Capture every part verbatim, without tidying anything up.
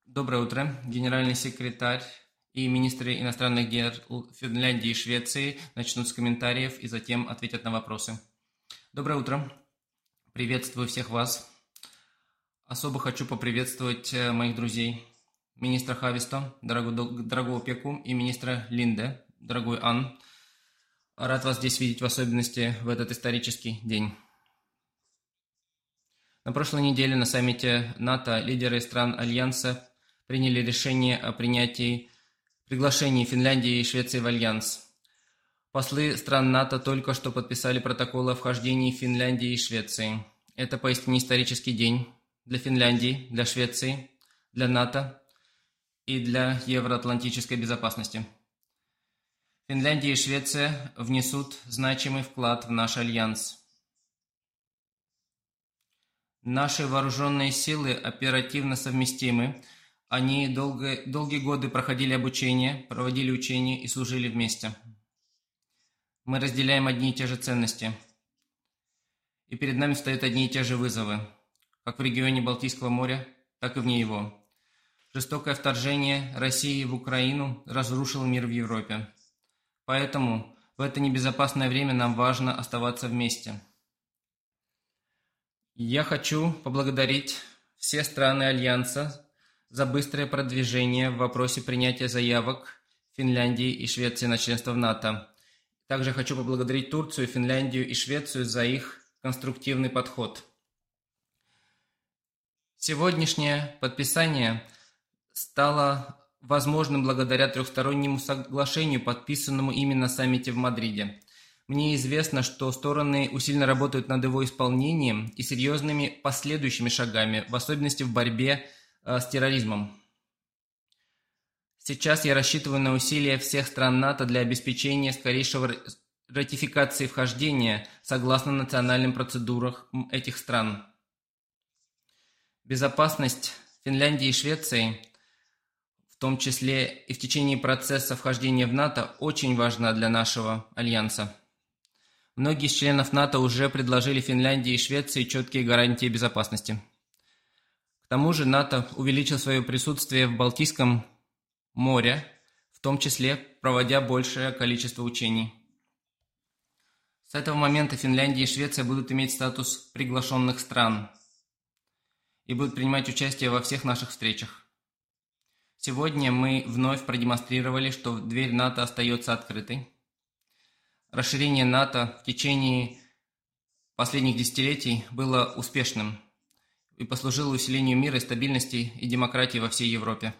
Доброе утро. Генеральный секретарь и министры иностранных дел Финляндии и Швеции начнут с комментариев и затем ответят на вопросы. Доброе утро. Приветствую всех вас. Особо хочу поприветствовать моих друзей. Министра Хависто, дорогого, дорогого Пеку, и министра Линде, дорогой Ан. Рад вас здесь видеть, в особенности в этот исторический день. На прошлой неделе на саммите НАТО лидеры стран Альянса приняли решение о принятии приглашений Финляндии и Швеции в Альянс. Послы стран НАТО только что подписали протокол о вхождении Финляндии и Швеции. Это поистине исторический день для Финляндии, для Швеции, для НАТО и для евроатлантической безопасности. Финляндия и Швеция внесут значимый вклад в наш Альянс. Наши вооруженные силы оперативно совместимы. Они долго, долгие годы проходили обучение, проводили учения и служили вместе. Мы разделяем одни и те же ценности. И перед нами стоят одни и те же вызовы, как в регионе Балтийского моря, так и вне его. Жестокое вторжение России в Украину разрушило мир в Европе. Поэтому в это небезопасное время нам важно оставаться вместе. Я хочу поблагодарить все страны Альянса за быстрое продвижение в вопросе принятия заявок Финляндии и Швеции на членство в НАТО. Также хочу поблагодарить Турцию, Финляндию и Швецию за их конструктивный подход. Сегодняшнее подписание стало возможным благодаря трехстороннему соглашению, подписанному именно на саммите в Мадриде. Мне известно, что стороны усиленно работают над его исполнением и серьезными последующими шагами, в особенности в борьбе с терроризмом. Сейчас я рассчитываю на усилия всех стран НАТО для обеспечения скорейшего ратификации вхождения согласно национальным процедурам этих стран. Безопасность Финляндии и Швеции, в том числе и в течение процесса вхождения в НАТО, очень важна для нашего альянса. Многие из членов НАТО уже предложили Финляндии и Швеции четкие гарантии безопасности. К тому же НАТО увеличил свое присутствие в Балтийском море, в том числе проводя большее количество учений. С этого момента Финляндия и Швеция будут иметь статус приглашенных стран и будут принимать участие во всех наших встречах. Сегодня мы вновь продемонстрировали, что дверь НАТО остается открытой. Расширение НАТО в течение последних десятилетий было успешным и послужило усилению мира, стабильности и демократии во всей Европе.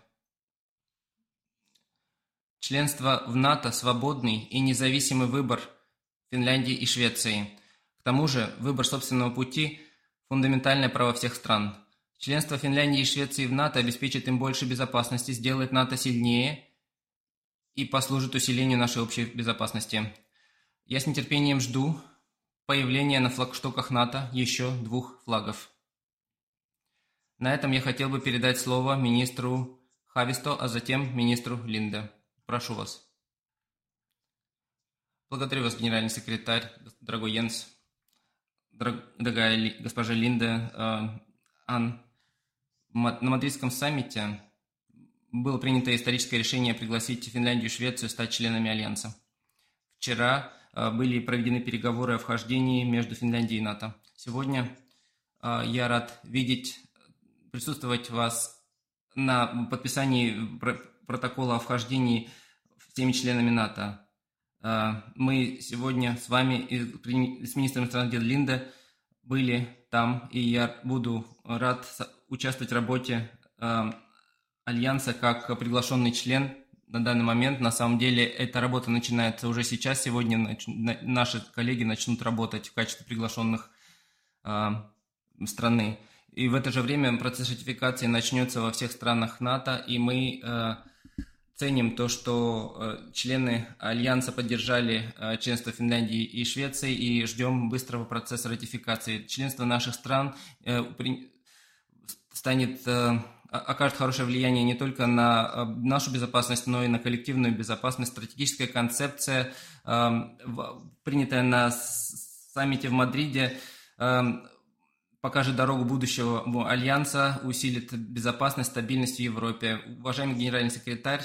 Членство в НАТО – свободный и независимый выбор Финляндии и Швеции. К тому же выбор собственного пути – фундаментальное право всех стран. Членство Финляндии и Швеции в НАТО обеспечит им больше безопасности, сделает НАТО сильнее и послужит усилению нашей общей безопасности. Я с нетерпением жду появления на флагштоках НАТО еще двух флагов. На этом я хотел бы передать слово министру Хависто, а затем министру Линде. Прошу вас. Благодарю вас, генеральный секретарь, дорогой Йенс, дорогая госпожа Линде, Ан. На Мадридском саммите было принято историческое решение пригласить Финляндию и Швецию стать членами Альянса. Вчера были проведены переговоры о вхождении между Финляндией и НАТО. Сегодня я рад видеть, присутствовать вас на подписании протокола о вхождении всеми членами НАТО. Мы сегодня с вами и с министром иностранных дел Линде были там, и я буду рад участвовать в работе Альянса как приглашенный член на данный момент. На самом деле эта работа начинается уже сейчас. Сегодня нач... наши коллеги начнут работать в качестве приглашенных э, страны. И в это же время процесс ратификации начнется во всех странах НАТО, и мы э, ценим то, что э, члены Альянса поддержали э, членство Финляндии и Швеции, и ждем быстрого процесса ратификации. Членство наших стран э, при... станет... Э, окажет хорошее влияние не только на нашу безопасность, но и на коллективную безопасность. Стратегическая концепция, принятая на саммите в Мадриде, покажет дорогу будущего Альянса, усилит безопасность, стабильность в Европе. Уважаемый генеральный секретарь,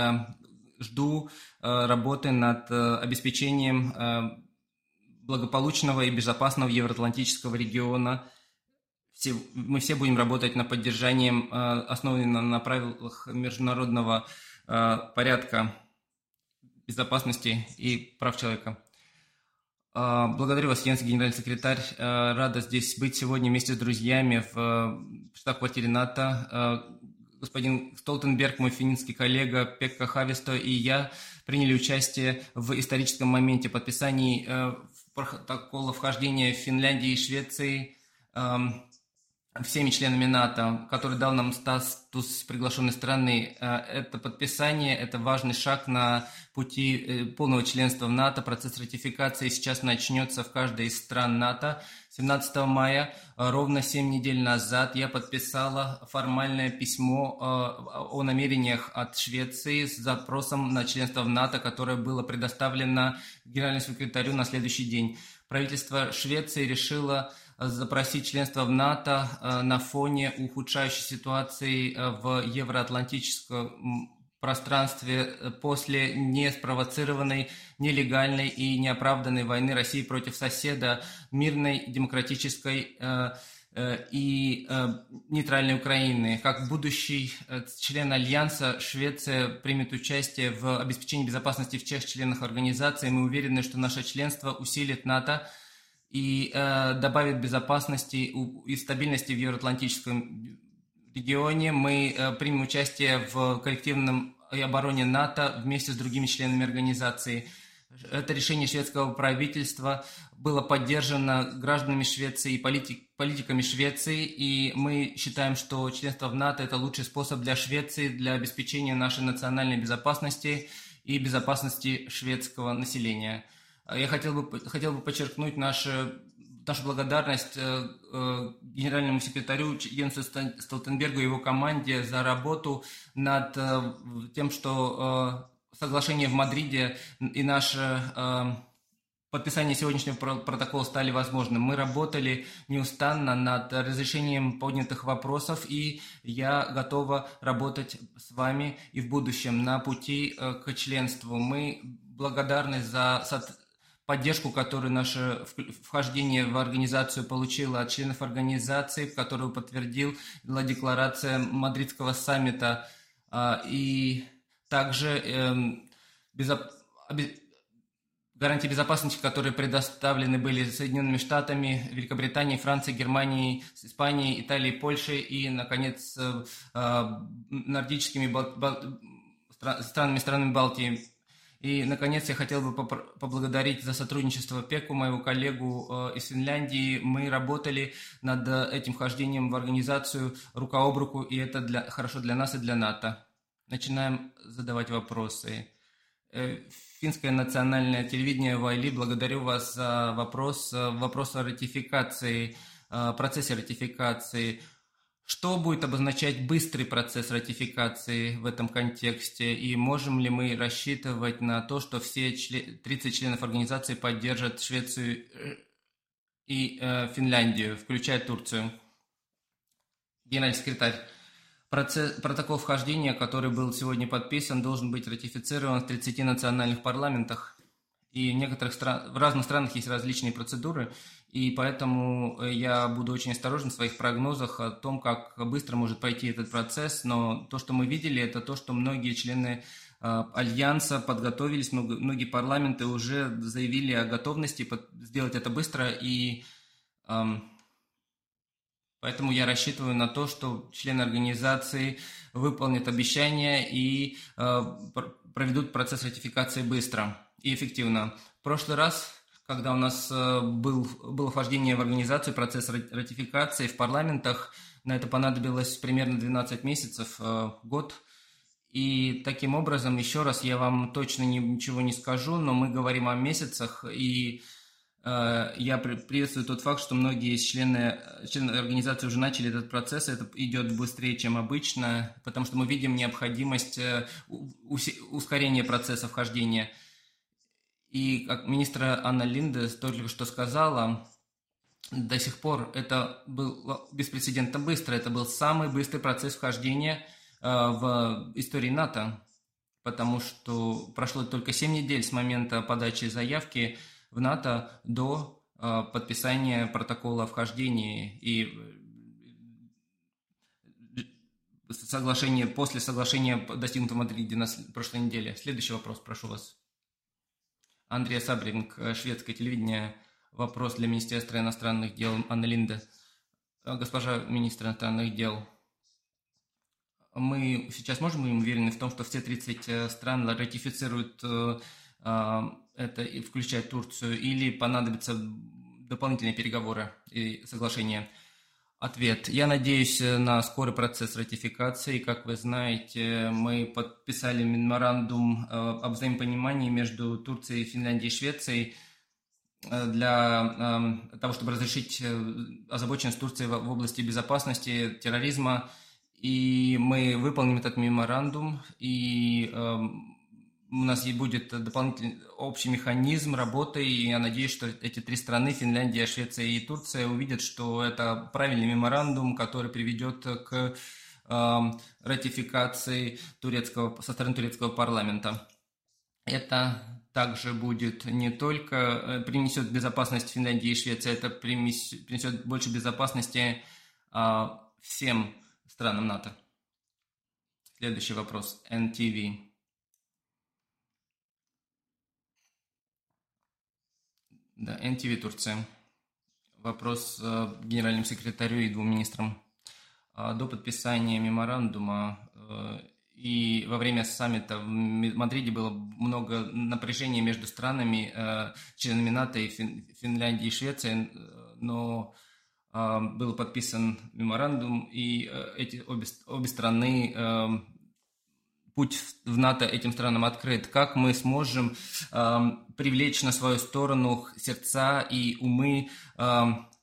жду работы над обеспечением благополучного и безопасного евроатлантического региона. Все, мы все будем работать над поддержанием, основанным на правилах международного порядка, безопасности и прав человека. Благодарю вас, Йенс, генеральный секретарь. Рада здесь быть сегодня вместе с друзьями в штаб-квартире НАТО. Господин Столтенберг, мой финский коллега, Пекка Хависто и я приняли участие в историческом моменте подписания протокола вхождения Финляндии и Швеции всеми членами НАТО, который дал нам статус приглашенной страны. Это подписание, это важный шаг на пути полного членства в НАТО. Процесс ратификации сейчас начнется в каждой из стран НАТО. семнадцатого мая, ровно семь недель назад, я подписала формальное письмо о намерениях от Швеции с запросом на членство в НАТО, которое было предоставлено генеральному секретарю на следующий день. Правительство Швеции решило запросить членство в НАТО на фоне ухудшающей ситуации в евроатлантическом пространстве после неспровоцированной, нелегальной и неоправданной войны России против соседа, мирной, демократической и нейтральной Украины. Как будущий член Альянса, Швеция примет участие в обеспечении безопасности всех членов организации. Мы уверены, что наше членство усилит НАТО и э, добавит безопасности и стабильности в евроатлантическом регионе. Мы э, примем участие в коллективном обороне НАТО вместе с другими членами организации. Это решение шведского правительства было поддержано гражданами Швеции и политик, политиками Швеции, и мы считаем, что членство в НАТО – это лучший способ для Швеции для обеспечения нашей национальной безопасности и безопасности шведского населения. Я хотел бы, хотел бы подчеркнуть нашу, нашу благодарность э, э, генеральному секретарю Йенсу Столтенбергу и его команде за работу над э, тем, что э, соглашение в Мадриде и наше э, подписание сегодняшнего протокола стали возможным. Мы работали неустанно над разрешением поднятых вопросов, и я готова работать с вами и в будущем на пути э, к членству. Мы благодарны за поддержку, которую наше вхождение в организацию получило от членов организации, которую подтвердила декларация Мадридского саммита, и также гарантии безопасности, которые предоставлены были Соединенными Штатами, Великобританией, Францией, Германией, Испанией, Италией, Польшей и, наконец, нордическими странами, странами Балтии. И, наконец, я хотел бы поблагодарить за сотрудничество Пеку, моего коллегу из Финляндии. Мы работали над этим вхождением в организацию рука об руку, и это для, хорошо для нас и для НАТО. Начинаем задавать вопросы. Финское национальное телевидение Вайли, благодарю вас за вопрос, вопрос о ратификации, процессе ратификации. Что будет обозначать быстрый процесс ратификации в этом контексте? И можем ли мы рассчитывать на то, что все тридцать членов организации поддержат Швецию и э, Финляндию, включая Турцию? Генеральный секретарь, процесс, протокол вхождения, который был сегодня подписан, должен быть ратифицирован в тридцати национальных парламентах. И в некоторых стран, в разных странах есть различные процедуры, и поэтому я буду очень осторожен в своих прогнозах о том, как быстро может пойти этот процесс. Но то, что мы видели, это то, что многие члены э, Альянса подготовились, много, многие парламенты уже заявили о готовности под, сделать это быстро, и э, поэтому я рассчитываю на то, что члены организации выполнят обещания и э, проведут процесс ратификации быстро и эффективно. В прошлый раз, когда у нас был, было вхождение в организацию, процесс ратификации в парламентах, на это понадобилось примерно двенадцать месяцев, год. И таким образом, еще раз, я вам точно ничего не скажу, но мы говорим о месяцах, и э, я приветствую тот факт, что многие члены, члены организации уже начали этот процесс, это идет быстрее, чем обычно, потому что мы видим необходимость ускорения процесса вхождения. И как министр Анна Линде только что сказала, до сих пор это был беспрецедентно быстро. Это был самый быстрый процесс вхождения в истории НАТО, потому что прошло только семь недель с момента подачи заявки в НАТО до подписания протокола о вхождении и соглашение, после соглашения, достигнутого в Мадриде на прошлой неделе. Следующий вопрос, прошу вас. Андрей Сабринг, шведское телевидение. Вопрос для Министерства иностранных дел Анны Линде. Госпожа министр иностранных дел, мы сейчас можем быть уверены в том, что все тридцать стран ратифицируют это, включая Турцию, или понадобятся дополнительные переговоры и соглашения? Ответ. Я надеюсь на скорый процесс ратификации. Как вы знаете, мы подписали меморандум об взаимопонимании между Турцией, Финляндией и Швецией для того, чтобы разрешить озабоченность Турции в области безопасности, терроризма. И мы выполним этот меморандум, и у нас будет дополнительный общий механизм работы, и я надеюсь, что эти три страны, Финляндия, Швеция и Турция, увидят, что это правильный меморандум, который приведет к э, ратификации турецкого, со стороны турецкого парламента. Это также будет не только принесет безопасность Финляндии и Швеции, это принесет больше безопасности э, всем странам НАТО. Следующий вопрос. эн ти ви. Да, эн ти ви Турция. Вопрос э, генеральному секретарю и двум министрам. Э, до подписания меморандума э, и во время саммита в Мадриде было много напряжения между странами, э, членами НАТО и Фин, Финляндией и Швецией, но э, был подписан меморандум, и э, эти обе, обе страны... Э, Путь в НАТО этим странам открыт. Как мы сможем э, привлечь на свою сторону сердца и умы э,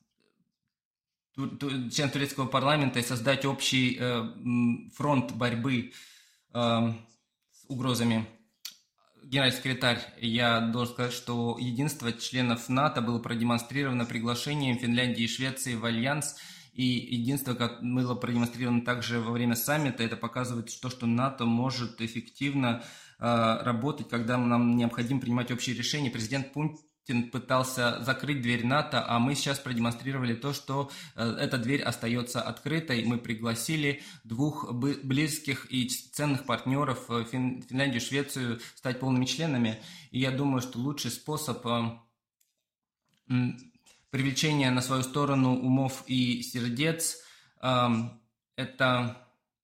членов турецкого парламента и создать общий э, фронт борьбы э, с угрозами? Генеральный секретарь, я должен сказать, что единство членов НАТО было продемонстрировано приглашением Финляндии и Швеции в альянс. И единство, как было продемонстрировано также во время саммита, это показывает то, что НАТО может эффективно э, работать, когда нам необходимо принимать общие решения. Президент Путин пытался закрыть дверь НАТО, а мы сейчас продемонстрировали то, что э, эта дверь остается открытой. Мы пригласили двух близких и ценных партнеров, Фин, Финляндию и Швецию, стать полными членами. И я думаю, что лучший способ... Э, привлечение на свою сторону умов и сердец э, – это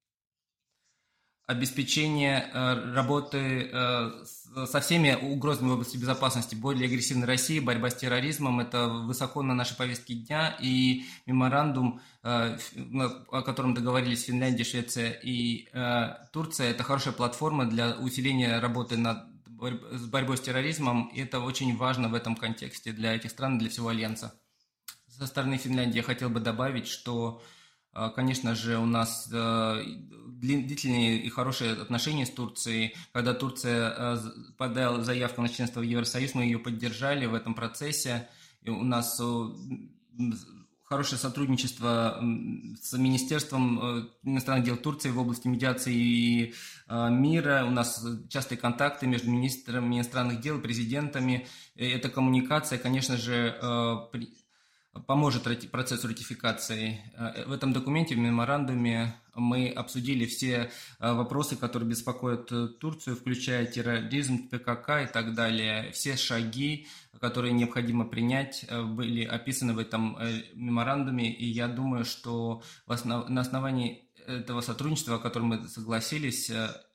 обеспечение э, работы э, со всеми угрозами в области безопасности, более агрессивной России, борьба с терроризмом – это высоко на нашей повестке дня, и меморандум, э, о котором договорились Финляндия, Швеция и э, Турция – это хорошая платформа для усиления работы над с борьбой с терроризмом, и это очень важно в этом контексте для этих стран, для всего Альянса. Со стороны Финляндии я хотел бы добавить, что, конечно же, у нас длительные и хорошие отношения с Турцией. Когда Турция подала заявку на членство в Евросоюз, мы ее поддержали в этом процессе. И у нас хорошее сотрудничество с Министерством иностранных дел Турции в области медиации и мира. У нас частые контакты между министрами иностранных дел и президентами. Эта коммуникация, конечно же, поможет процессу ратификации. В этом документе, в меморандуме, мы обсудили все вопросы, которые беспокоят Турцию, включая терроризм, пэ ка ка и так далее. Все шаги, которые необходимо принять, были описаны в этом меморандуме, и я думаю, что на основании этого сотрудничества, о котором мы согласились,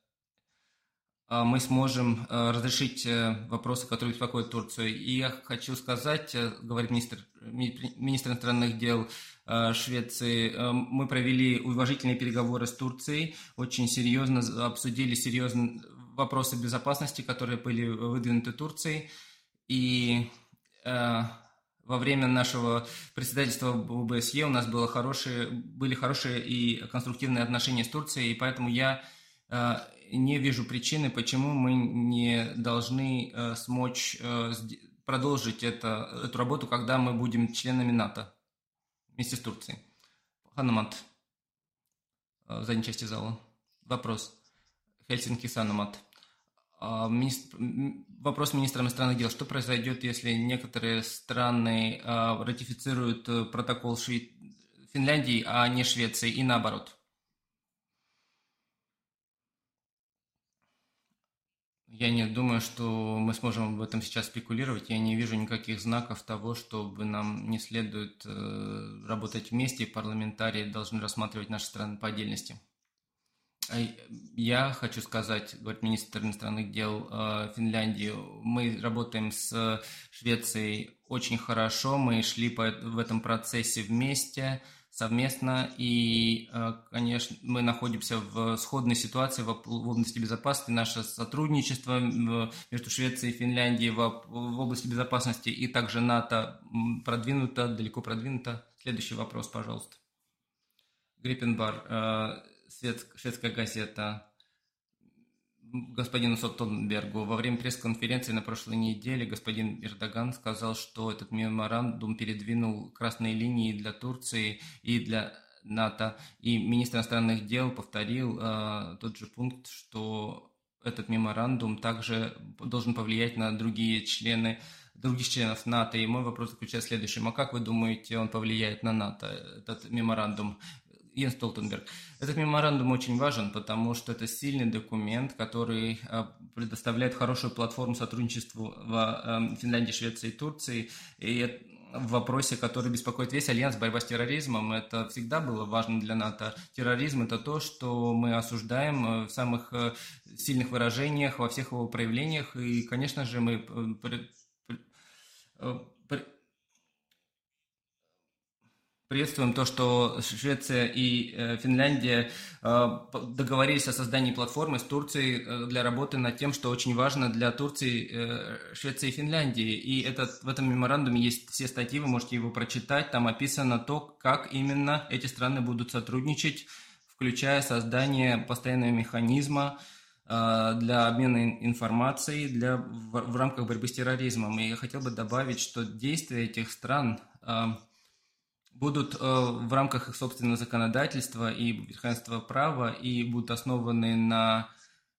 мы сможем разрешить вопросы, которые беспокоят Турцию. И я хочу сказать, говорит министр, министр иностранных дел Швеции, мы провели уважительные переговоры с Турцией, очень серьезно обсудили серьезные вопросы безопасности, которые были выдвинуты Турцией. И во время нашего председательства в о бэ эс е у нас было хорошие, были хорошие и конструктивные отношения с Турцией, и поэтому я не вижу причины, почему мы не должны смочь продолжить это, эту работу, когда мы будем членами НАТО. вместе с Турцией. Ханумат, в задней части зала. Вопрос. Хельсинки Санумат. Министр... Вопрос министра иностранных дел. Что произойдет, если некоторые страны ратифицируют протокол Шве... Финляндии, а не Швеции, и наоборот? Я не думаю, что мы сможем об этом сейчас спекулировать. Я не вижу никаких знаков того, чтобы нам не следует э, работать вместе, и парламентарии должны рассматривать наши страны по отдельности. Я хочу сказать, говорит министр иностранных дел э, Финляндии, мы работаем с Швецией очень хорошо, мы шли по, в этом процессе вместе, совместно, и, конечно, мы находимся в сходной ситуации в области безопасности. Наше сотрудничество между Швецией и Финляндией в области безопасности и также НАТО продвинуто, далеко продвинуто. Следующий вопрос, пожалуйста. Гриппенбар, шведская газета. Господину Соттенбергу. Во время пресс-конференции на прошлой неделе господин Эрдоган сказал, что этот меморандум передвинул красные линии для Турции и для НАТО. И министр иностранных дел повторил э, тот же пункт, что этот меморандум также должен повлиять на другие члены, других членов НАТО. И мой вопрос заключается в следующем. А как вы думаете, он повлияет на НАТО, этот меморандум? Йенс Столтенберг. Этот меморандум очень важен, потому что это сильный документ, который предоставляет хорошую платформу сотрудничеству в Финляндии, Швеции и Турции. И в вопросе, который беспокоит весь Альянс, борьба с терроризмом, это всегда было важно для НАТО. Терроризм – это то, что мы осуждаем в самых сильных выражениях, во всех его проявлениях. И, конечно же, мы приветствуем то, что Швеция и Финляндия договорились о создании платформы с Турцией для работы над тем, что очень важно для Турции, Швеции и Финляндии. И этот, в этом меморандуме есть все статьи, вы можете его прочитать. Там описано то, как именно эти страны будут сотрудничать, включая создание постоянного механизма для обмена информацией для, в, в рамках борьбы с терроризмом. И я хотел бы добавить, что действия этих стран будут э, в рамках их собственного законодательства и верховенства права и будут основаны на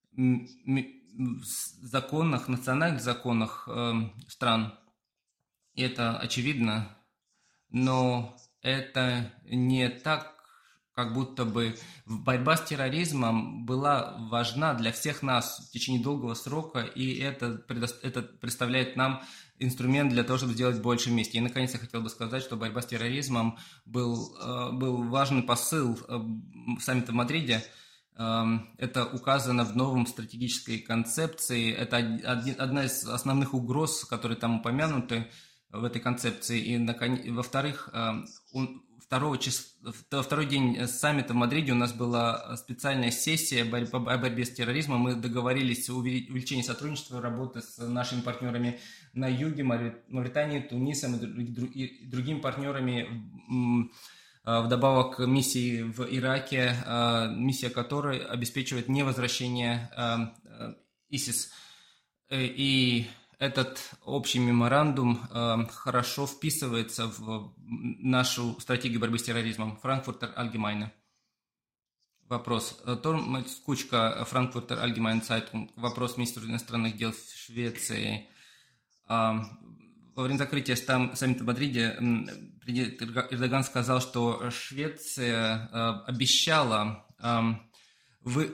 законах, национальных законах э, стран. И это очевидно, но это не так, как будто бы борьба с терроризмом была важна для всех нас в течение долгого срока, и это, это представляет нам инструмент для того, чтобы сделать больше вместе. И, наконец, я хотел бы сказать, что борьба с терроризмом был, был важный посыл саммита в Мадриде. Это указано в новом стратегической концепции. Это одна из основных угроз, которые там упомянуты в этой концепции. И, во-вторых, Второго числа, второй день саммита в Мадриде у нас была специальная сессия по борьбе с терроризмом. Мы договорились о увеличении сотрудничества, работы с нашими партнерами на юге, Мавритании, Тунисом и другими партнерами, вдобавок к миссии в Ираке, миссия которой обеспечивает невозвращение ИСИС. И этот общий меморандум э, хорошо вписывается в нашу стратегию борьбы с терроризмом. Франкфуртер Allgemeine. Вопрос. Торм Кучка, Франкфуртер Allgemeine Zeitung. Вопрос министру иностранных дел Швеции. Э, во время закрытия саммита в Мадриде Эрдоган сказал, что Швеция э, обещала э, вы,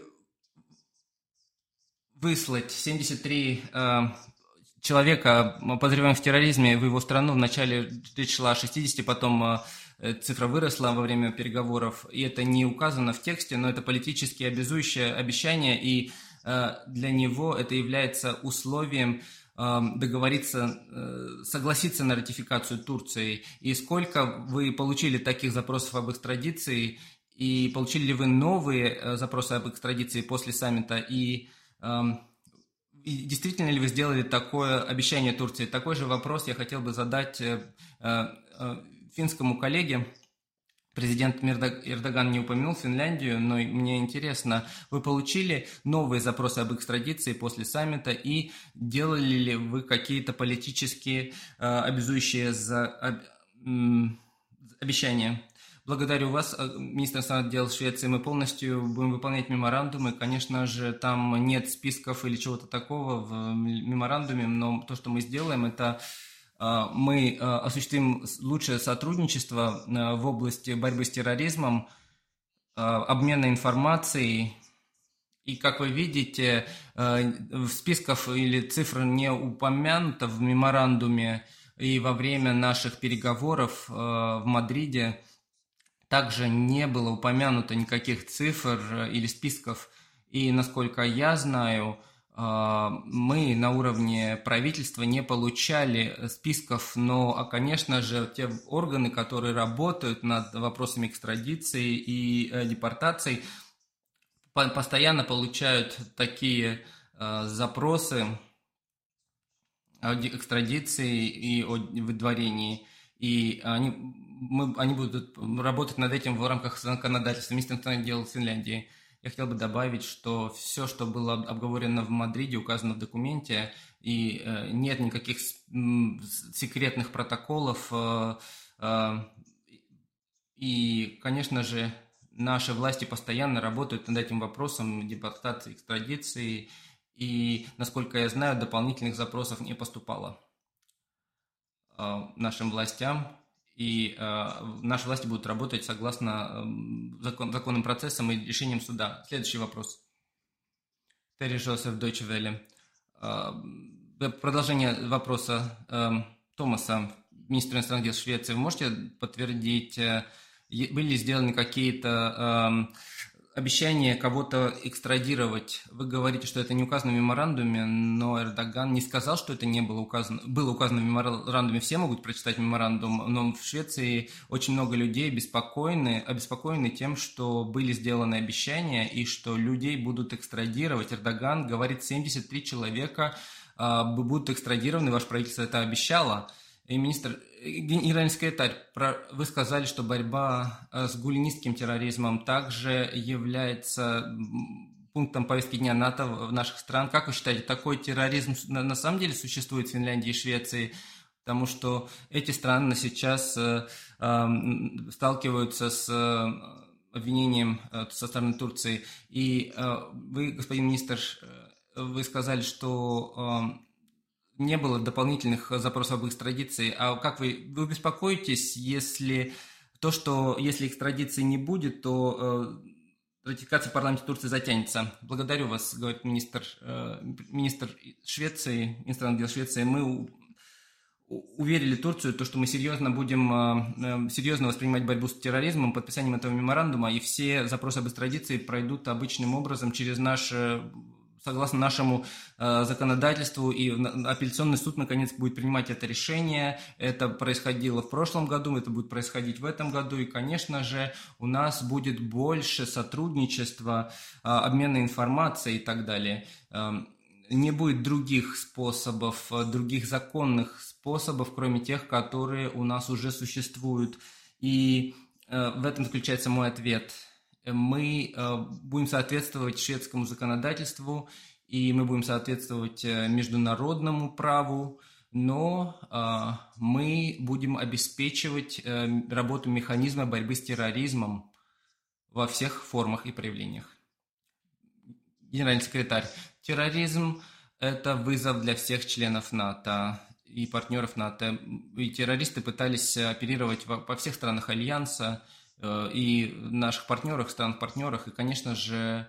выслать семьдесят три э, человека, подозреваемых в терроризме, в его страну. Вначале речь шла о шестидесяти, потом цифра выросла во время переговоров, и это не указано в тексте, но это политически обязующее обещание, и для него это является условием договориться, согласиться на ратификацию Турции. И сколько вы получили таких запросов об экстрадиции, и получили ли вы новые запросы об экстрадиции после саммита, и И действительно ли вы сделали такое обещание Турции? Такой же вопрос я хотел бы задать э, э, финскому коллеге. Президент Эрдоган не упомянул Финляндию, но мне интересно, вы получили новые запросы об экстрадиции после саммита, и делали ли вы какие-то политические э, обязующие за, э, обещание. Благодарю вас, министр иностранных дел Швеции. Мы полностью будем выполнять меморандумы. Конечно же, там нет списков или чего-то такого в меморандуме, но то, что мы сделаем, это мы осуществим лучшее сотрудничество в области борьбы с терроризмом, обмена информацией. И, как вы видите, в списках или цифр не упомянуто в меморандуме, и во время наших переговоров в Мадриде также не было упомянуто никаких цифр или списков. И, насколько я знаю, мы на уровне правительства не получали списков, но, конечно же, те органы, которые работают над вопросами экстрадиции и депортации, постоянно получают такие запросы о экстрадиции и о выдворении. И они, мы, они будут работать над этим в рамках законодательства министра иностранных дел Финляндии. Я хотел бы добавить, что все, что было обговорено в Мадриде, указано в документе, и э, нет никаких секретных протоколов. Э, э, и, конечно же, наши власти постоянно работают над этим вопросом депортации, экстрадиции, и, насколько я знаю, дополнительных запросов не поступало э, нашим властям. И э, наши власти будут работать согласно э, закон, законным процессам и решениям суда. Следующий вопрос. Терри Жозеф, Deutsche Welle. Э, продолжение вопроса э, Томаса, министра иностранных дел Швеции. Вы можете подтвердить, э, были сделаны какие-то э, обещания кого-то экстрадировать? Вы говорите, что это не указано в меморандуме, но Эрдоган не сказал, что это не было указано. Было указано в меморандуме, все могут прочитать меморандум, но в Швеции очень много людей обеспокоены, обеспокоены тем, что были сделаны обещания и что людей будут экстрадировать. Эрдоган говорит, семьдесят три человека э, будут экстрадированы, ваше правительство это обещало. И министр, генеральный секретарь, вы сказали, что борьба с гулянистским терроризмом также является пунктом повестки дня НАТО в наших странах. Как вы считаете, такой терроризм на самом деле существует в Финляндии и Швеции? Потому что эти страны сейчас сталкиваются с обвинением со стороны Турции. И вы, господин министр, вы сказали, что не было дополнительных запросов об экстрадиции. А как вы, вы беспокоитесь, если то, что если экстрадиции не будет, то э, ратификация в парламенте Турции затянется? Благодарю вас, говорит министр, э, министр Швеции, иностранных дел Швеции. Мы у, уверили Турцию, то, что мы серьезно будем э, серьезно воспринимать борьбу с терроризмом, подписанием этого меморандума, и все запросы об экстрадиции пройдут обычным образом через наш согласно нашему э, законодательству, и апелляционный суд наконец будет принимать это решение. Это происходило в прошлом году, это будет происходить в этом году, и, конечно же, у нас будет больше сотрудничества, э, обмена информацией и так далее. Э, не будет других способов, других законных способов, кроме тех, которые у нас уже существуют. И э, в этом заключается мой ответ. Мы э, будем соответствовать шведскому законодательству, и мы будем соответствовать э, международному праву, но э, мы будем обеспечивать э, работу механизма борьбы с терроризмом во всех формах и проявлениях. Генеральный секретарь, терроризм – это вызов для всех членов НАТО и партнеров НАТО. И террористы пытались оперировать во, во всех странах Альянса, и наших партнерах, странах-партнерах, и, конечно же,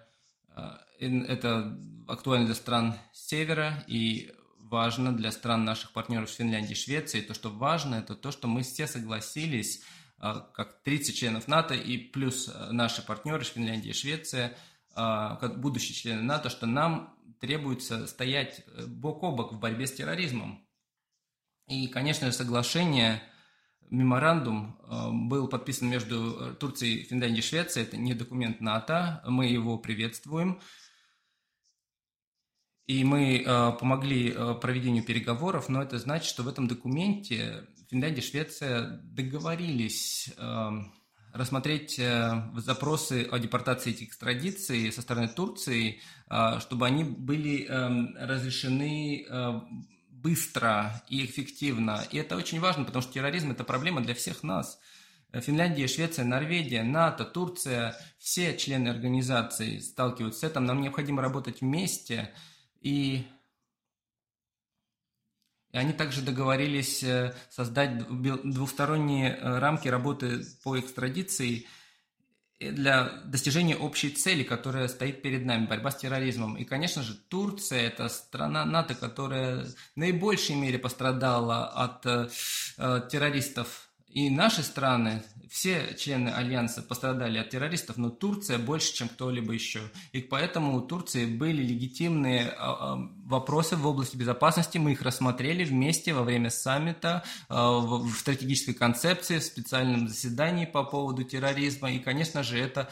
это актуально для стран Севера и важно для стран наших партнеров Финляндии и Швеции. То, что важно, это то, что мы все согласились, как тридцать членов НАТО и плюс наши партнеры Финляндия и Швеция, как будущие члены НАТО, что нам требуется стоять бок о бок в борьбе с терроризмом. И, конечно же, соглашение, меморандум был подписан между Турцией, Финляндией и Швецией. Это не документ НАТО, мы его приветствуем. И мы помогли проведению переговоров, но это значит, что в этом документе Финляндия и Швеция договорились рассмотреть запросы о депортации и экстрадиции со стороны Турции, чтобы они были разрешены быстро и эффективно. И это очень важно, потому что терроризм – это проблема для всех нас. Финляндия, Швеция, Норвегия, НАТО, Турция, все члены организации сталкиваются с этим. Нам необходимо работать вместе. И И они также договорились создать двусторонние рамки работы по экстрадиции для достижения общей цели, которая стоит перед нами – борьба с терроризмом. И, конечно же, Турция – это страна НАТО, которая в наибольшей мере пострадала от э, террористов. И наши страны, все члены Альянса пострадали от террористов, но Турция больше, чем кто-либо еще. И поэтому у Турции были легитимные вопросы в области безопасности. Мы их рассмотрели вместе во время саммита, в стратегической концепции, в специальном заседании по поводу терроризма. И, конечно же, это,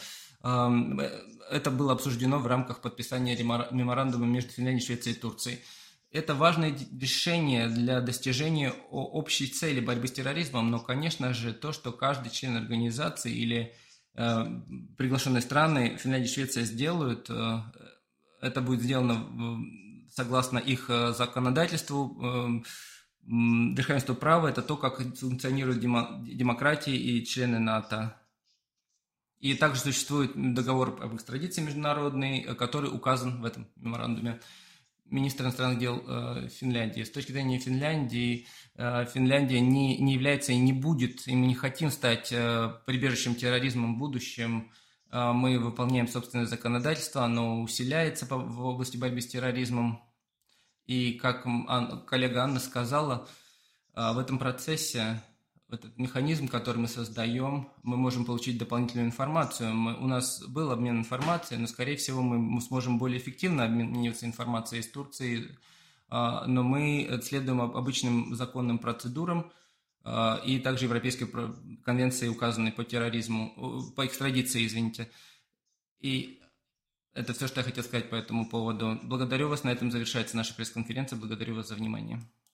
это было обсуждено в рамках подписания меморандума между Финляндией, Швецией и Турцией. Это важное решение для достижения общей цели борьбы с терроризмом, но, конечно же, то, что каждый член организации или э, приглашенные страны, Финляндия и Швеция, сделают, э, это будет сделано согласно их законодательству, э, верховенству права, это то, как функционируют демо, демократии и члены НАТО. И также существует договор об экстрадиции международный, который указан в этом меморандуме. Министр иностранных дел э, Финляндии. С точки зрения Финляндии, э, Финляндия не, не является и не будет, и мы не хотим стать э, прибежищем терроризма в будущем. Э, мы выполняем собственное законодательство, оно усиляется по, в области борьбы с терроризмом. И, как Ан, коллега Анна сказала, э, в этом процессе, этот механизм, который мы создаем, мы можем получить дополнительную информацию. Мы, у нас был обмен информацией, но, скорее всего, мы сможем более эффективно обмениваться информацией с Турцией, но мы следуем обычным законным процедурам и также Европейской конвенции, указанной по терроризму, по экстрадиции, извините. И это все, что я хотел сказать по этому поводу. Благодарю вас. На этом завершается наша пресс-конференция. Благодарю вас за внимание.